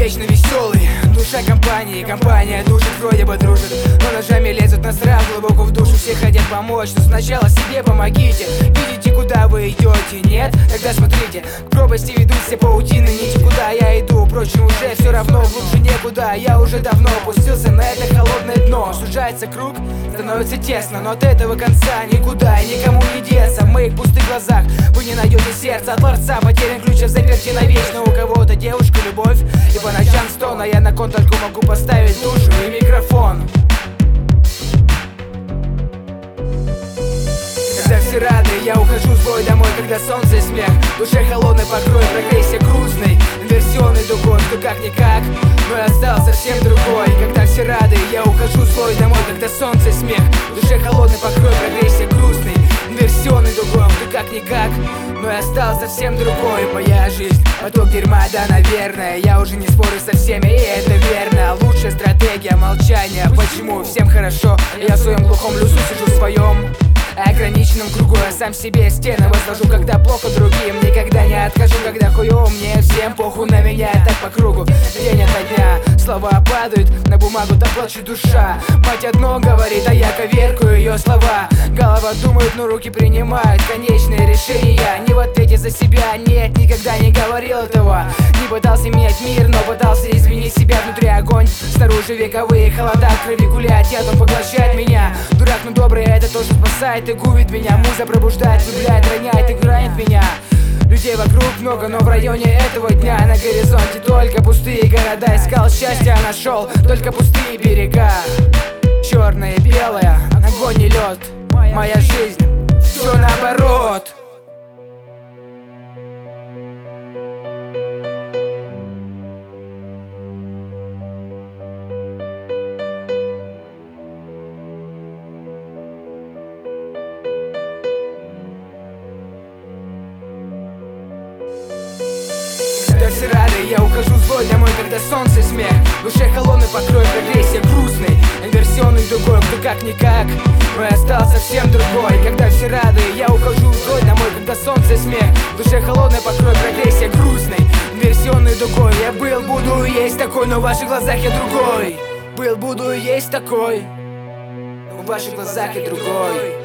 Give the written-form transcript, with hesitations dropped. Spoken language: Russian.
вечно веселый. Душа компании, компания душит, вроде бы дружит, но ножами лезут на страх глубоко в душу. Все хотят помочь, но сначала себе помогите. Видите, куда вы идете? Нет? Тогда смотрите, к пропасти ведут все паутины нити. Куда я иду? Впрочем, уже все равно, глубже некуда. Я уже давно опустился на это холодное дно. Сужается круг, становится тесно, но от этого конца никуда и никому не деться. В моих пустых глазах вы не найдете сердца от Творца. Потерян ключ, заперти навечно. У кого-то девушка, любовь и по ночам стон, а я на кон только могу поставить душу и микрофон. Когда все рады, я ухожу злой домой, когда солнце и смех. В душе холодный покрой, прогрессия грустный, инверсионный дугой, кто как-никак, но я стал совсем другой. Когда все рады, я ухожу злой домой, когда солнце и смех. В душе холодный покрой, прогрессия грустный, инверсионный дугой, кто как-никак, но я стал совсем другой. Моя жизнь поток дерьма, да, наверное. Я уже не спорю со всеми, и это верно. Лучшая стратегия молчания. Почему всем хорошо, я в своем глухом лесу сижу в своем ограниченном кругу. Я сам себе стены возвожу, когда плохо другим. Никогда не откажу, когда хуёво мне. Всем похуй на меня, так по кругу, день ото дня. Слова падают на бумагу, да плачет душа. Мать одно говорит, а я коверкаю ее слова. Голова думает, но руки принимают конечные решения. Не в ответе за себя, нет, никогда не говорил этого. Не пытался менять мир, но пытался изменить себя. Внутри огонь, снаружи вековые холода. Крови гулять, ядом поглощает меня. Дурак, но добрый, это тоже спасает и губит меня. Муза пробуждает, влюбляет, роняет, играет меня. Людей вокруг много, но в районе этого дня на горизонте только пустые города. Искал счастья, нашел только пустые берега. Черное и белое, огонь и лед. Моя жизнь, все наоборот. Когда все рады, я ухожу злой домой, когда солнце и смех. В душе холодный покрой, прогрессия грустный, инверсионный дугой, кто как-никак, но я стал совсем другой. Когда все рады, я ухожу злой домой, когда солнце и смех. В душе холодный покрой, прогрессия грустный, инверсионный дугой. Я был, буду и есть такой, но в ваших глазах я другой. Был, буду и есть такой, но в ваших глазах я другой.